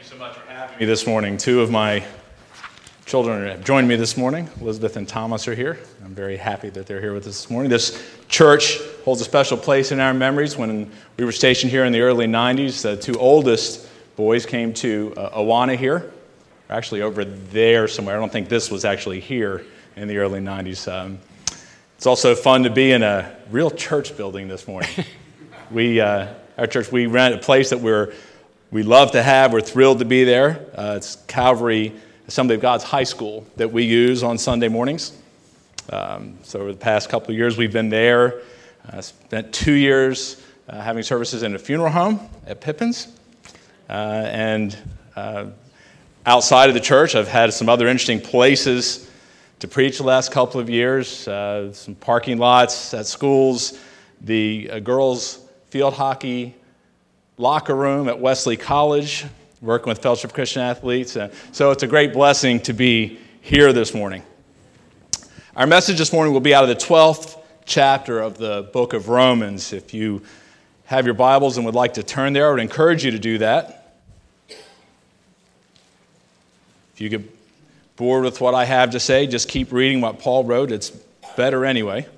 so much for having me this morning. Two of my children have joined me this morning. Elizabeth and Thomas are here. I'm very happy that they're here with us this morning. This church holds a special place in our memories. When we were stationed here in the early 90s, the two oldest boys came to Awana here. Actually over there somewhere. I don't think this was actually here in the early 90s. It's also fun to be in a real church building this morning. Our church, we rent a place that we love to have. We're thrilled to be there. It's Calvary Assembly of God's high school that we use on Sunday mornings. So over the past couple of years, we've been there. Spent 2 years having services in a funeral home at Pippin's. And outside of the church, I've had some other interesting places to preach the last couple of years. Some parking lots at schools, the girls' field hockey locker room at Wesley College, working with Fellowship of Christian Athletes. So it's a great blessing to be here this morning. Our message this morning will be out of the 12th chapter of the book of Romans. If you have your Bibles and would like to turn there, I would encourage you to do that. If you get bored with what I have to say, just keep reading what Paul wrote. It's better anyway.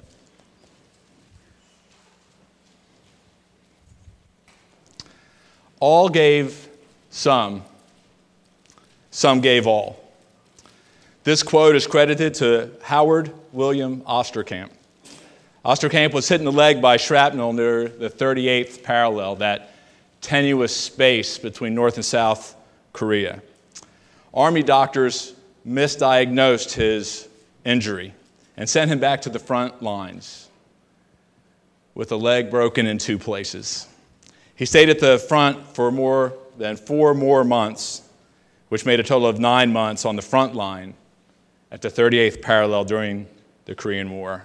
All gave some gave all. This quote is credited to Howard William Osterkamp. Osterkamp was hit in the leg by shrapnel near the 38th parallel, that tenuous space between North and South Korea. Army doctors misdiagnosed his injury and sent him back to the front lines with a leg broken in two places. He stayed at the front for more than 4 more months, which made a total of 9 months on the front line at the 38th parallel during the Korean War.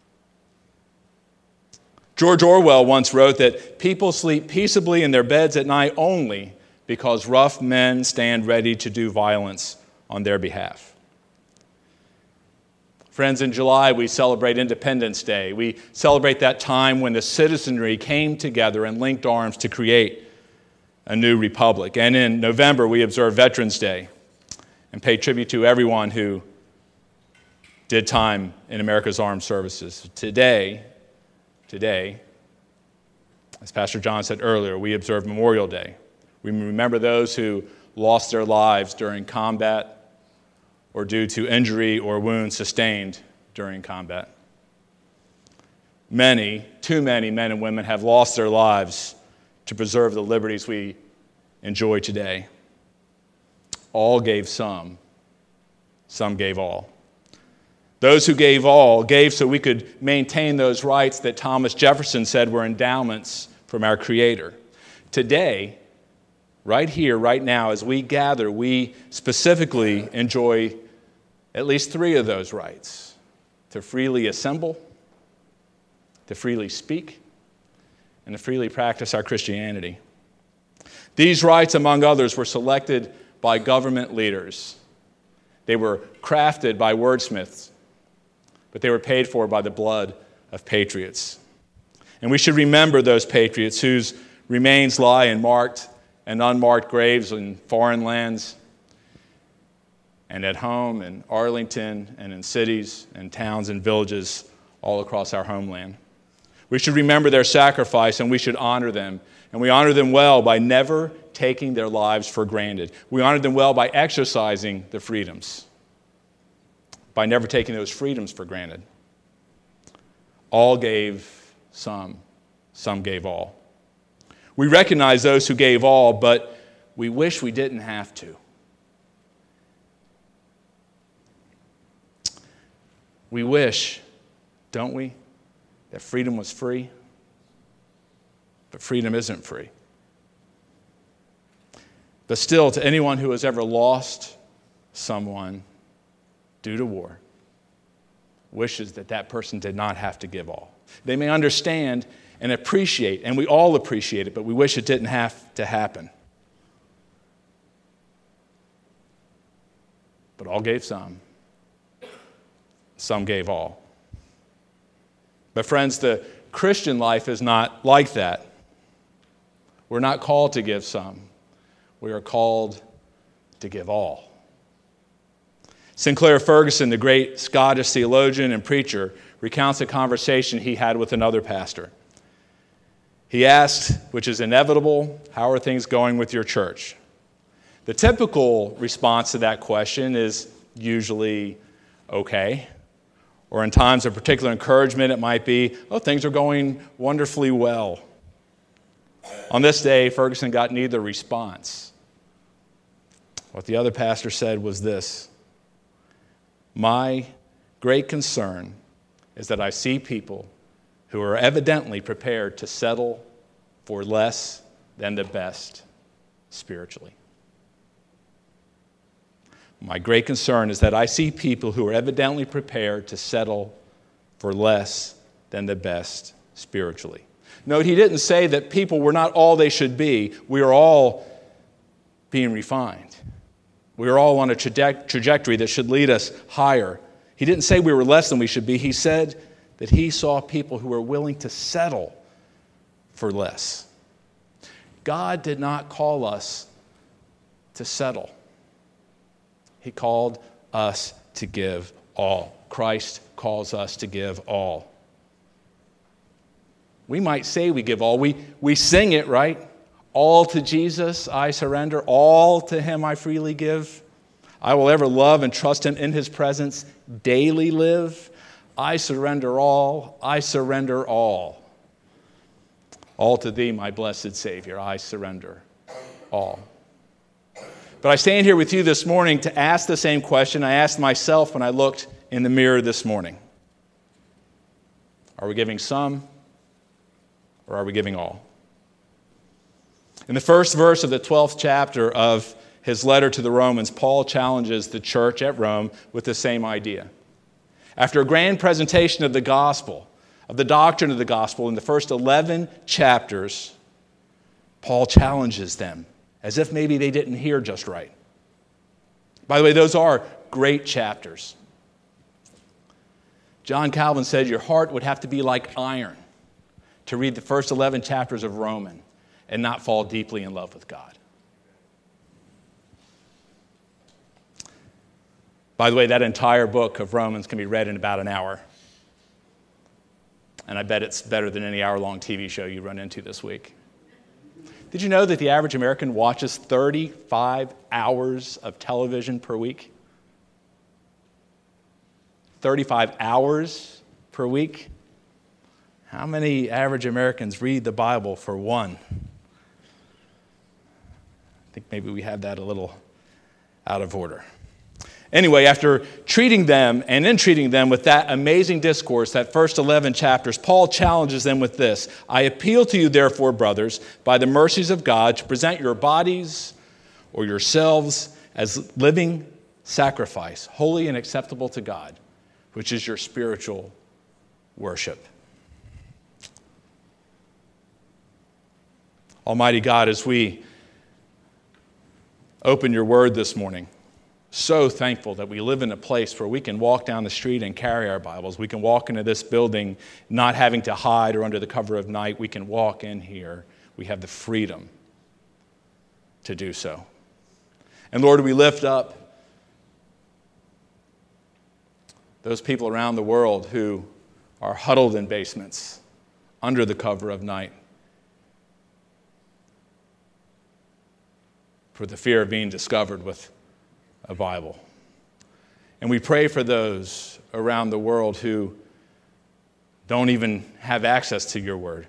George Orwell once wrote that people sleep peaceably in their beds at night only because rough men stand ready to do violence on their behalf. Friends, in July, we celebrate Independence Day. We celebrate that time when the citizenry came together and linked arms to create a new republic. And in November, we observe Veterans Day and pay tribute to everyone who did time in America's armed services. Today, as Pastor John said earlier, we observe Memorial Day. We remember those who lost their lives during combat or due to injury or wounds sustained during combat. Too many men and women have lost their lives to preserve the liberties we enjoy today. All gave some gave all. Those who gave all gave so we could maintain those rights that Thomas Jefferson said were endowments from our Creator. Today, right here, right now, as we gather, we specifically enjoy at least 3 of those rights: to freely assemble, to freely speak, and to freely practice our Christianity. These rights, among others, were selected by government leaders. They were crafted by wordsmiths, but they were paid for by the blood of patriots. And we should remember those patriots whose remains lie in marked and unmarked graves in foreign lands and at home in Arlington and in cities and towns and villages all across our homeland. We should remember their sacrifice, and we should honor them. And we honor them well by never taking their lives for granted. We honor them well by exercising the freedoms, by never taking those freedoms for granted. All gave some gave all. We recognize those who gave all, but we wish we didn't have to. We wish, don't we, that freedom was free? But freedom isn't free. But still, to anyone who has ever lost someone due to war, wishes that that person did not have to give all. They may understand and appreciate, and we all appreciate it, but we wish it didn't have to happen. But all gave some gave all. But friends, the Christian life is not like that. We're not called to give some. We are called to give all. Sinclair Ferguson, the great Scottish theologian and preacher, recounts a conversation he had with another pastor. He asked, which is inevitable, "How are things going with your church?" The typical response to that question is usually, "Okay." Or in times of particular encouragement, it might be, "Oh, things are going wonderfully well." On this day, Ferguson got neither response. What the other pastor said was this: "My great concern is that I see people who are evidently prepared to settle for less than the best spiritually." My great concern is that I see people who are evidently prepared to settle for less than the best spiritually. Note, he didn't say that people were not all they should be. We are all being refined. We are all on a trajectory that should lead us higher. He didn't say we were less than we should be. He said that he saw people who were willing to settle for less. God did not call us to settle. He called us to give all. Christ calls us to give all. We might say we give all. We sing it, right? All to Jesus I surrender. All to him I freely give. I will ever love and trust him, in his presence daily live. I surrender all. I surrender all. All to thee, my blessed Savior. I surrender all. But I stand here with you this morning to ask the same question I asked myself when I looked in the mirror this morning. Are we giving some, or are we giving all? In the first verse of the 12th chapter of his letter to the Romans, Paul challenges the church at Rome with the same idea. After a grand presentation of the gospel, of the doctrine of the gospel in the first 11 chapters, Paul challenges them as if maybe they didn't hear just right. By the way, those are great chapters. John Calvin said your heart would have to be like iron to read the first 11 chapters of Romans and not fall deeply in love with God. By the way, that entire book of Romans can be read in about an hour. And I bet it's better than any hour-long TV show you run into this week. Did you know that the average American watches 35 hours of television per week? 35 hours per week? How many average Americans read the Bible for one? I think maybe we have that a little out of order. Anyway, after treating them with that amazing discourse, that first 11 chapters, Paul challenges them with this: I appeal to you, therefore, brothers, by the mercies of God, to present your bodies or yourselves as living sacrifice, holy and acceptable to God, which is your spiritual worship. Almighty God, as we open your word this morning, so thankful that we live in a place where we can walk down the street and carry our Bibles. We can walk into this building not having to hide or under the cover of night. We can walk in here. We have the freedom to do so. And Lord, we lift up those people around the world who are huddled in basements under the cover of night for the fear of being discovered with a Bible. And we pray for those around the world who don't even have access to your word.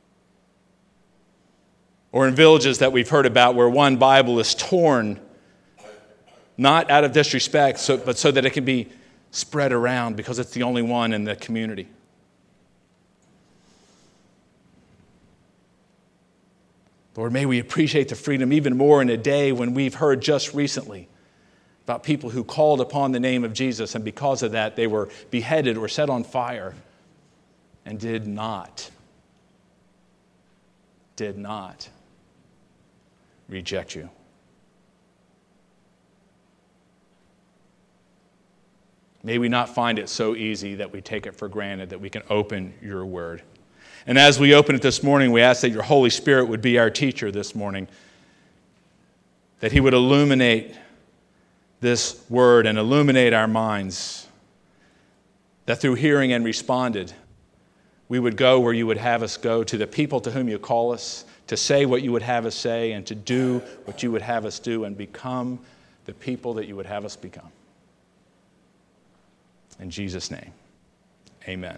Or in villages that we've heard about where one Bible is torn, not out of disrespect, but so that it can be spread around because it's the only one in the community. Lord, may we appreciate the freedom even more in a day when we've heard just recently about people who called upon the name of Jesus, and because of that, they were beheaded or set on fire and did not reject you. May we not find it so easy that we take it for granted that we can open your word. And as we open it this morning, we ask that your Holy Spirit would be our teacher this morning, that he would illuminate this word and illuminate our minds, that through hearing and responded, we would go where you would have us go, to the people to whom you call us, to say what you would have us say, and to do what you would have us do, and become the people that you would have us become. In Jesus' name, amen.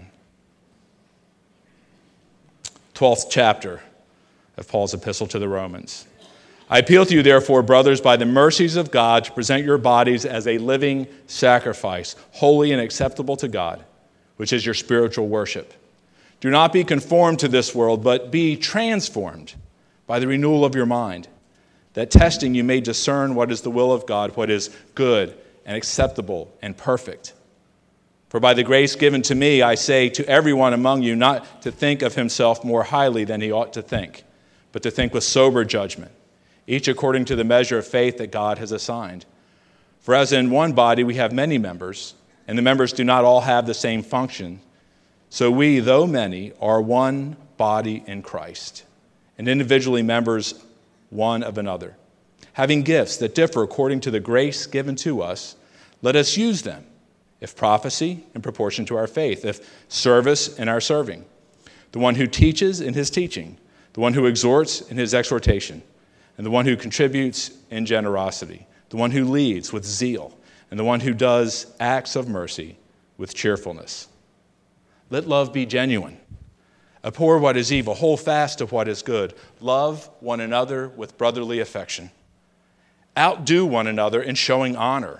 12th chapter of Paul's epistle to the Romans. I appeal to you, therefore, brothers, by the mercies of God, to present your bodies as a living sacrifice, holy and acceptable to God, which is your spiritual worship. Do not be conformed to this world, but be transformed by the renewal of your mind, that testing you may discern what is the will of God, what is good and acceptable and perfect. For by the grace given to me, I say to everyone among you not to think of himself more highly than he ought to think, but to think with sober judgment, each according to the measure of faith that God has assigned. For as in one body we have many members, and the members do not all have the same function, so we, though many, are one body in Christ, and individually members one of another. Having gifts that differ according to the grace given to us, let us use them. If prophecy, in proportion to our faith. If service, in our serving. The one who teaches, in his teaching. The one who exhorts, in his exhortation. And the one who contributes, in generosity. The one who leads, with zeal. And the one who does acts of mercy, with cheerfulness. Let love be genuine. Abhor what is evil. Hold fast to what is good. Love one another with brotherly affection. Outdo one another in showing honor.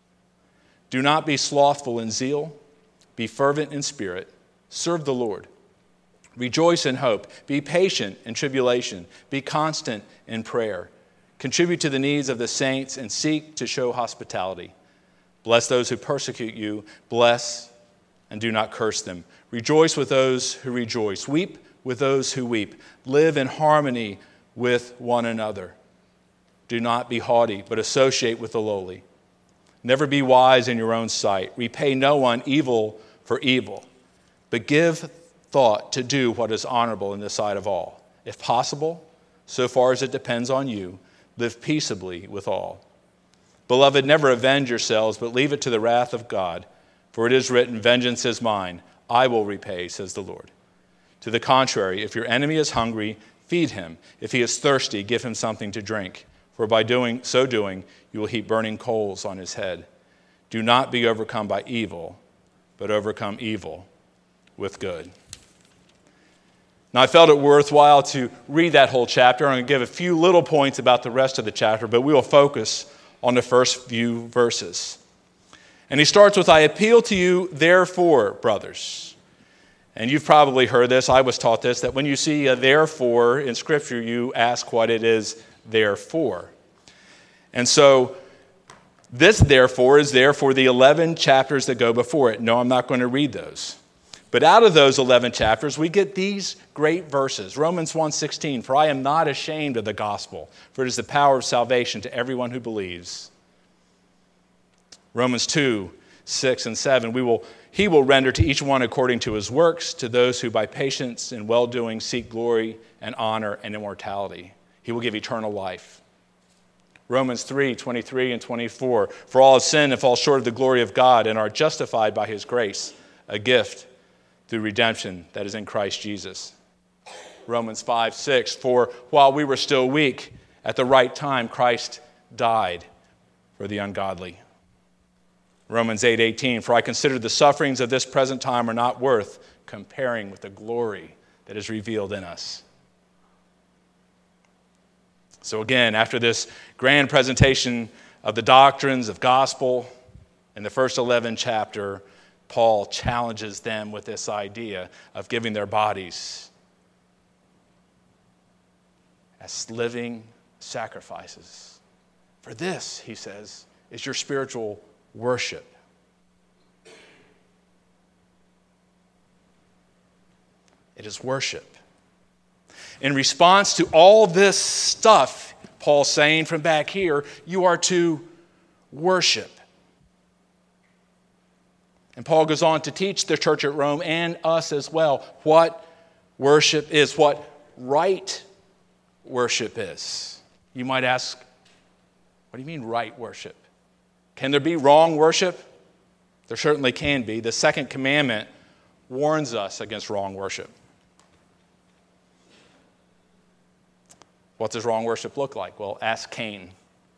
Do not be slothful in zeal. Be fervent in spirit. Serve the Lord. Rejoice in hope. Be patient in tribulation. Be constant in prayer. Contribute to the needs of the saints and seek to show hospitality. Bless those who persecute you. Bless and do not curse them. Rejoice with those who rejoice. Weep with those who weep. Live in harmony with one another. Do not be haughty, but associate with the lowly. Never be wise in your own sight. Repay no one evil for evil, but give thought to do what is honorable in the sight of all. If possible, so far as it depends on you, live peaceably with all. Beloved, never avenge yourselves, but leave it to the wrath of God. For it is written, vengeance is mine, I will repay, says the Lord. To the contrary, if your enemy is hungry, feed him. If he is thirsty, give him something to drink. For by so doing, you will heap burning coals on his head. Do not be overcome by evil, but overcome evil with good. Now, I felt it worthwhile to read that whole chapter. I'm going to give a few little points about the rest of the chapter, but we will focus on the first few verses. And he starts with, I appeal to you, therefore, brothers. And you've probably heard this. I was taught this, that when you see a therefore in Scripture, you ask what it is there for. And so this therefore is there for the 11 chapters that go before it. No, I'm not going to read those. But out of those 11 chapters, we get these great verses. Romans 1:16, for I am not ashamed of the gospel, for it is the power of salvation to everyone who believes. Romans 2:6 and 7, he will render to each one according to his works, to those who by patience and well-doing seek glory and honor and immortality. He will give eternal life. Romans 3:23 and 24, for all have sinned and fall short of the glory of God and are justified by his grace, a gift through redemption that is in Christ Jesus. Romans 5:6, for while we were still weak, at the right time Christ died for the ungodly. Romans 8:18, for I consider the sufferings of this present time are not worth comparing with the glory that is revealed in us. So again, after this grand presentation of the doctrines of gospel in the first 11 chapter, Paul challenges them with this idea of giving their bodies as living sacrifices. For this, he says, is your spiritual worship. It is worship. In response to all this stuff, Paul's saying from back here, you are to worship. And Paul goes on to teach the church at Rome and us as well what worship is, what right worship is. You might ask, what do you mean right worship? Can there be wrong worship? There certainly can be. The second commandment warns us against wrong worship. What does wrong worship look like? Well, ask Cain,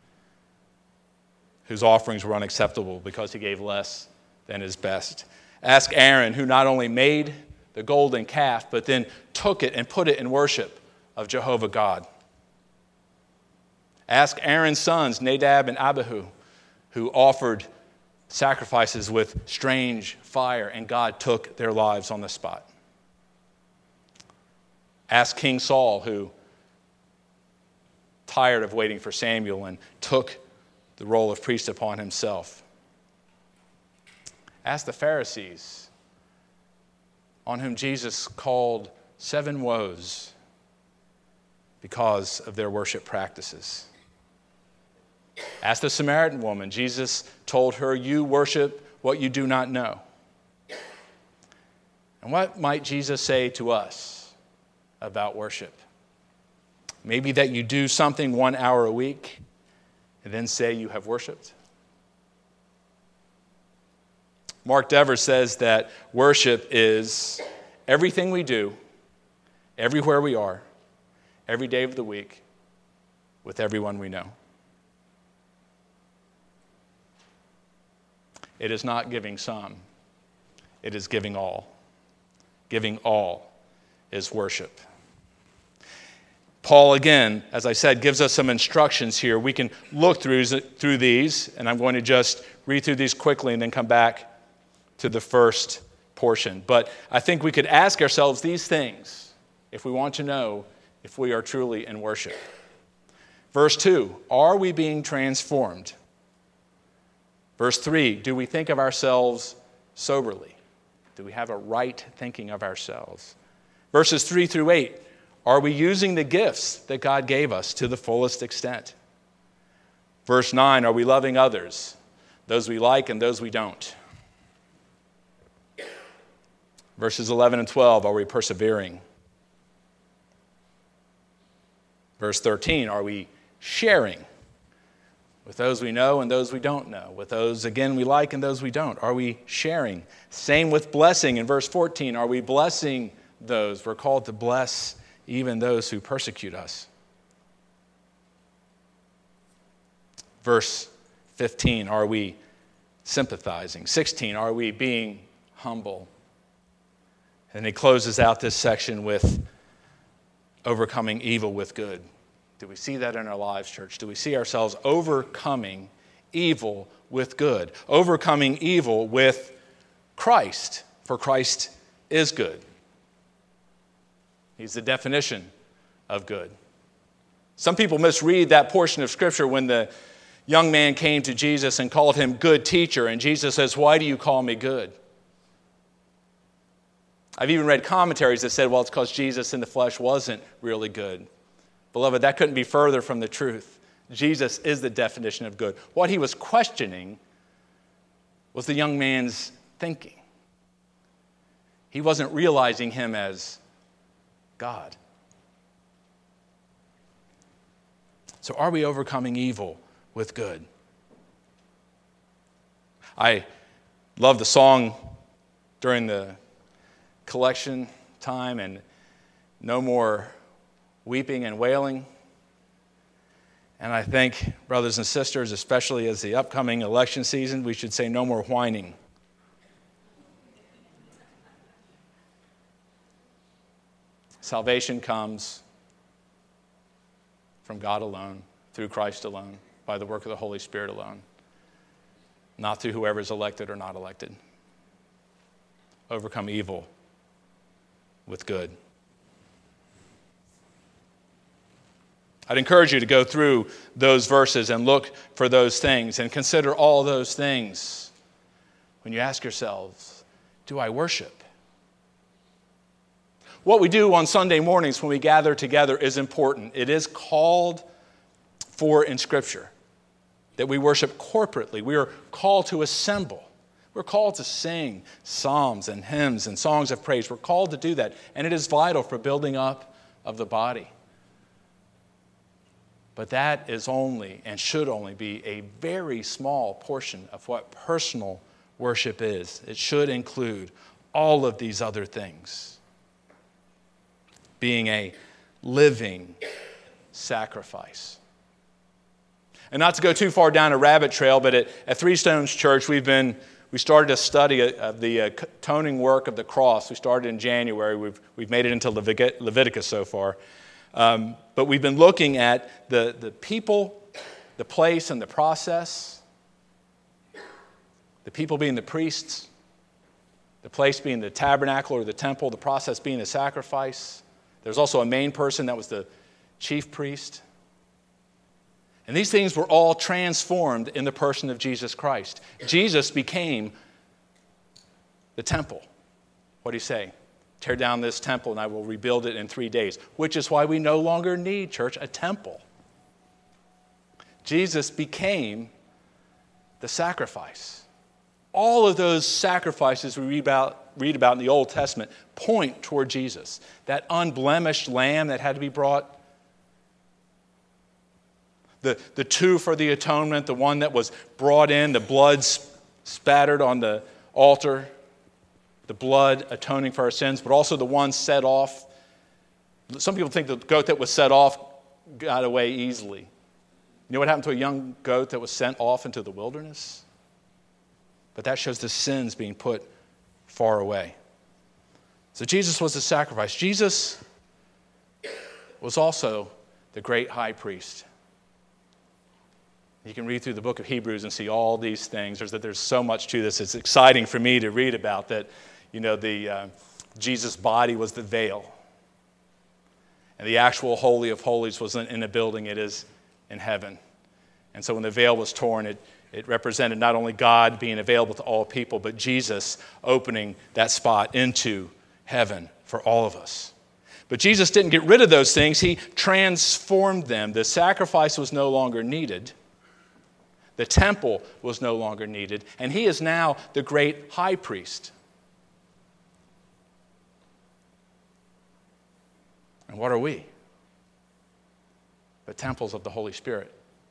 whose offerings were unacceptable because he gave less than his best. Ask Aaron, who not only made the golden calf, but then took it and put it in worship of Jehovah God. Ask Aaron's sons, Nadab and Abihu, who offered sacrifices with strange fire, and God took their lives on the spot. Ask King Saul, who, tired of waiting for Samuel, and took the role of priest upon himself. Ask the Pharisees, on whom Jesus called 7 woes because of their worship practices. Ask the Samaritan woman. Jesus told her, "You worship what you do not know." And what might Jesus say to us about worship? Maybe that you do something 1 hour a week and then say you have worshiped. Mark Dever says that worship is everything we do, everywhere we are, every day of the week, with everyone we know. It is not giving some, it is giving all. Giving all is worship. Paul, again, as I said, gives us some instructions here. We can look through these, and I'm going to just read through these quickly and then come back to the first portion. But I think we could ask ourselves these things if we want to know if we are truly in worship. Verse 2, are we being transformed? Verse 3, do we think of ourselves soberly? Do we have a right thinking of ourselves? Verses 3 through 8, are we using the gifts that God gave us to the fullest extent? Verse 9, are we loving others, those we like and those we don't? Verses 11 and 12, are we persevering? Verse 13, are we sharing with those we know and those we don't know? With those, again, we like and those we don't. Are we sharing? Same with blessing. In verse 14, are we blessing those? We're called to bless even those who persecute us. Verse 15, are we sympathizing? 16, are we being humble? And he closes out this section with overcoming evil with good. Do we see that in our lives, church? Do we see ourselves overcoming evil with good? Overcoming evil with Christ, for Christ is good. He's the definition of good. Some people misread that portion of Scripture when the young man came to Jesus and called him good teacher, and Jesus says, "Why do you call me good?" I've even read commentaries that said, well, it's because Jesus in the flesh wasn't really good. Beloved, that couldn't be further from the truth. Jesus is the definition of good. What he was questioning was the young man's thinking. He wasn't realizing him as God. So are we overcoming evil with good? I love the song during the collection time, and no more weeping and wailing. And I think, brothers and sisters, especially as the upcoming election season, we should say no more whining. Salvation comes from God alone, through Christ alone, by the work of the Holy Spirit alone, not through whoever is elected or not elected. Overcome evil with good. I'd encourage you to go through those verses and look for those things and consider all those things when you ask yourselves, do I worship? What we do on Sunday mornings when we gather together is important. It is called for in Scripture that we worship corporately. We are called to assemble. We're called to sing psalms and hymns and songs of praise. We're called to do that, and it is vital for building up of the body. But that is only and should only be a very small portion of what personal worship is. It should include all of these other things. Being a living sacrifice. And not to go too far down a rabbit trail, but at Three Stones Church, we started a study of the atoning work of the cross. We started in January. We've made it into Leviticus so far. But we've been looking at the people, the place, and the process. The people being the priests, the place being the tabernacle or the temple, the process being the sacrifice. There's also a main person that was the chief priest. And these things were all transformed in the person of Jesus Christ. Jesus became the temple. What do you say? Tear down this temple and I will rebuild it in 3 days. Which is why we no longer need, church, a temple. Jesus became the sacrifice. All of those sacrifices we read about in the Old Testament point toward Jesus. That unblemished lamb that had to be brought. The two for the atonement, the one that was brought in, the blood spattered on the altar, the blood atoning for our sins, but also the one set off. Some people think the goat that was set off got away easily. You know what happened to a young goat that was sent off into the wilderness? But that shows the sins being put far away. So Jesus was the sacrifice. Jesus was also the great high priest. You can read through the book of Hebrews and see all these things. There's so much to this. It's exciting for me to read about that. Jesus' body was the veil. And the actual Holy of Holies wasn't in a building, it is in heaven. And so when the veil was torn, it represented not only God being available to all people, but Jesus opening that spot into heaven for all of us. But Jesus didn't get rid of those things. He transformed them. The sacrifice was no longer needed. The temple was no longer needed, and he is now the great high priest. And what are we? But temples of the Holy Spirit.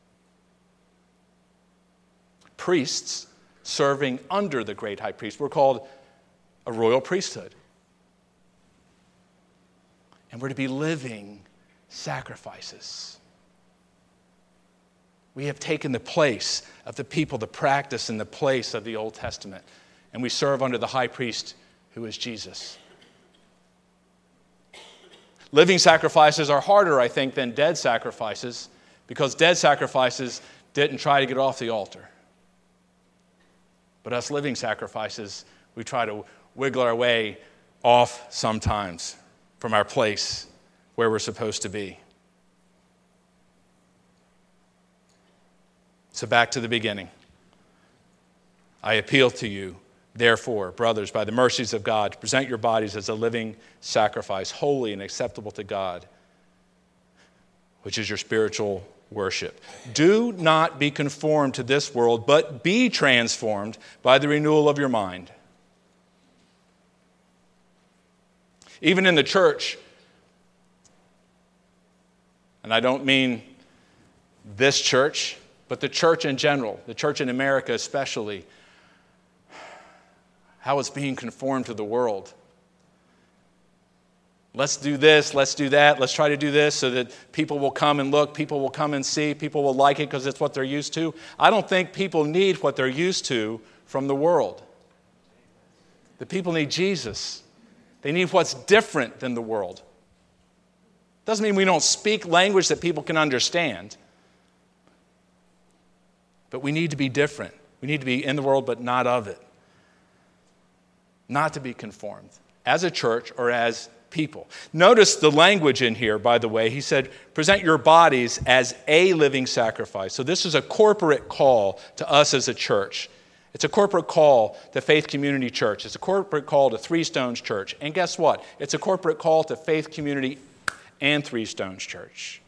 Priests serving under the great high priest. We're called a royal priesthood. And we're to be living sacrifices. We have taken the place of the people, the practice and the place of the Old Testament. And we serve under the high priest who is Jesus. Living sacrifices are harder, I think, than dead sacrifices because dead sacrifices didn't try to get off the altar. But us living sacrifices, we try to wiggle our way off sometimes from our place where we're supposed to be. So back to the beginning. I appeal to you, therefore, brothers, by the mercies of God, to present your bodies as a living sacrifice, holy and acceptable to God, which is your spiritual worship. Do not be conformed to this world, but be transformed by the renewal of your mind. Even in the church, and I don't mean this church, but the church in general, the church in America especially, how it's being conformed to the world. Let's do this, let's do that, let's try to do this so that people will come and look, people will come and see, people will like it because it's what they're used to. I don't think people need what they're used to from the world. The people need Jesus. They need what's different than the world. Doesn't mean we don't speak language that people can understand. But we need to be different. We need to be in the world, but not of it. Not to be conformed as a church or as people. Notice the language in here, by the way. He said, present your bodies as a living sacrifice. So this is a corporate call to us as a church. It's a corporate call to Faith Community Church. It's a corporate call to Three Stones Church. And guess what? It's a corporate call to Faith Community and Three Stones Church.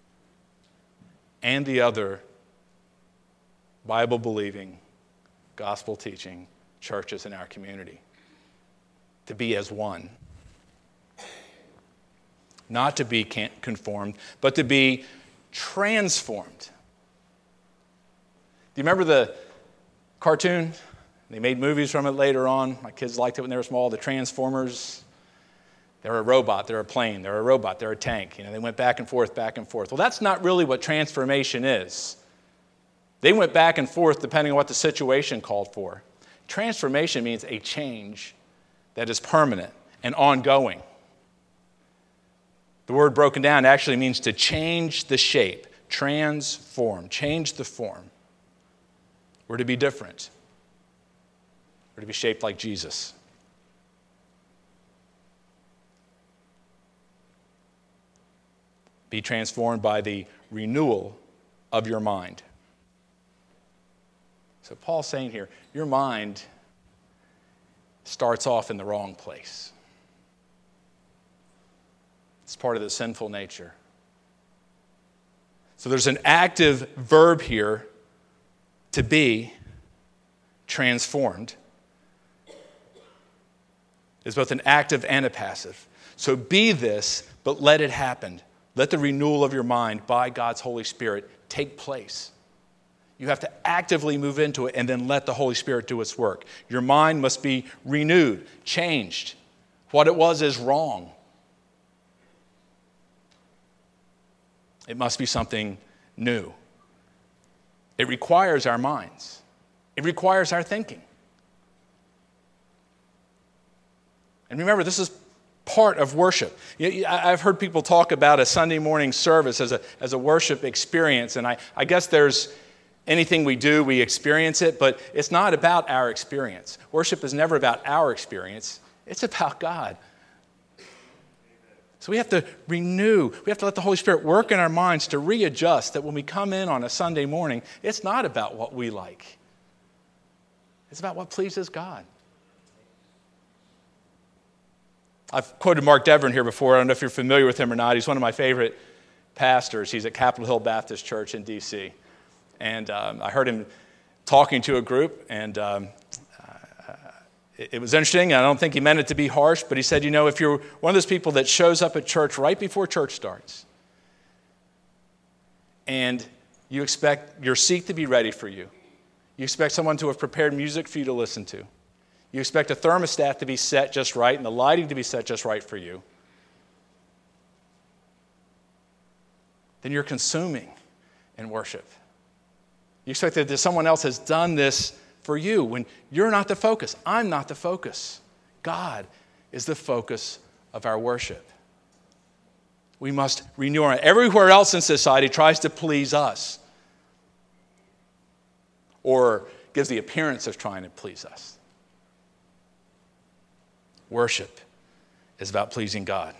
And the other Bible-believing, gospel-teaching churches in our community. To be as one. Not to be conformed, but to be transformed. Do you remember the cartoon? They made movies from it later on. My kids liked it when they were small. The Transformers. They're a robot, they're a plane, they're a robot, they're a tank. They went back and forth, back and forth. Well, that's not really what transformation is. They went back and forth depending on what the situation called for. Transformation means a change that is permanent and ongoing. The word broken down actually means to change the shape, transform, change the form. We're to be different. We're to be shaped like Jesus. Be transformed by the renewal of your mind. So Paul's saying here, your mind starts off in the wrong place. It's part of the sinful nature. So there's an active verb here, to be transformed. It's both an active and a passive. So be this, but let it happen. Let the renewal of your mind by God's Holy Spirit take place. You have to actively move into it and then let the Holy Spirit do its work. Your mind must be renewed, changed. What it was is wrong. It must be something new. It requires our minds. It requires our thinking. And remember, this is part of worship. I've heard people talk about a Sunday morning service as a worship experience, and I guess there's anything we do, we experience it, but it's not about our experience. Worship is never about our experience. It's about God. So we have to renew. We have to let the Holy Spirit work in our minds to readjust that when we come in on a Sunday morning, it's not about what we like. It's about what pleases God. I've quoted Mark Deverin here before. I don't know if you're familiar with him or not. He's one of my favorite pastors. He's at Capitol Hill Baptist Church in D.C. And I heard him talking to a group, and it was interesting. I don't think he meant it to be harsh, but he said, if you're one of those people that shows up at church right before church starts, and you expect your seat to be ready for you, you expect someone to have prepared music for you to listen to, you expect a thermostat to be set just right and the lighting to be set just right for you, then you're consuming in worship. You expect that someone else has done this for you when you're not the focus. I'm not the focus. God is the focus of our worship. We must renew our... Everywhere else in society tries to please us or gives the appearance of trying to please us. Worship is about pleasing God.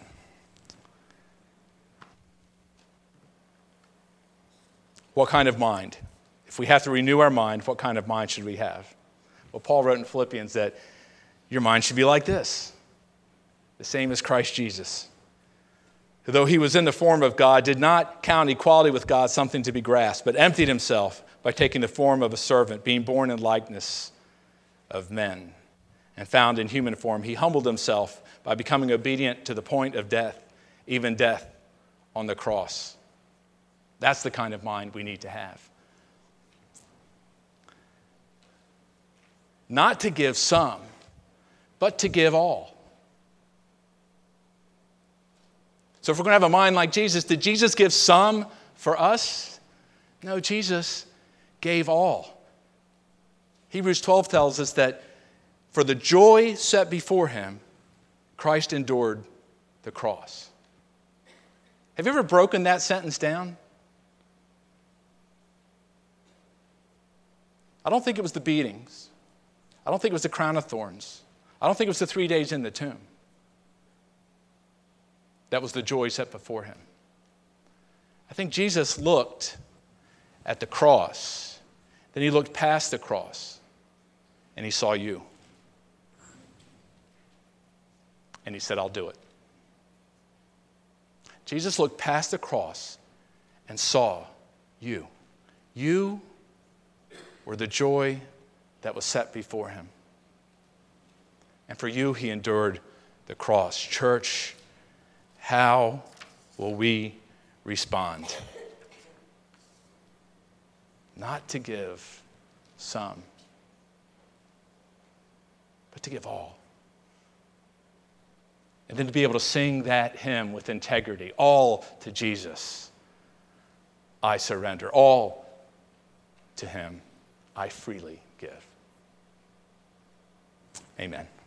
What kind of mind? If we have to renew our mind, what kind of mind should we have? Well, Paul wrote in Philippians that your mind should be like this, the same as Christ Jesus, who, though he was in the form of God, did not count equality with God something to be grasped, but emptied himself by taking the form of a servant, being born in likeness of men. And found in human form, he humbled himself by becoming obedient to the point of death, even death on the cross. That's the kind of mind we need to have. Not to give some, but to give all. So if we're going to have a mind like Jesus, did Jesus give some for us? No, Jesus gave all. Hebrews 12 tells us that for the joy set before him, Christ endured the cross. Have you ever broken that sentence down? I don't think it was the beatings. I don't think it was the crown of thorns. I don't think it was the 3 days in the tomb. That was the joy set before him. I think Jesus looked at the cross, then he looked past the cross, and he saw you. And he said, I'll do it. Jesus looked past the cross and saw you. You were the joy that was set before him. And for you, he endured the cross. Church, how will we respond? not to give some, but to give all. And then to be able to sing that hymn with integrity, all to Jesus I surrender, all to him I freely give. Amen.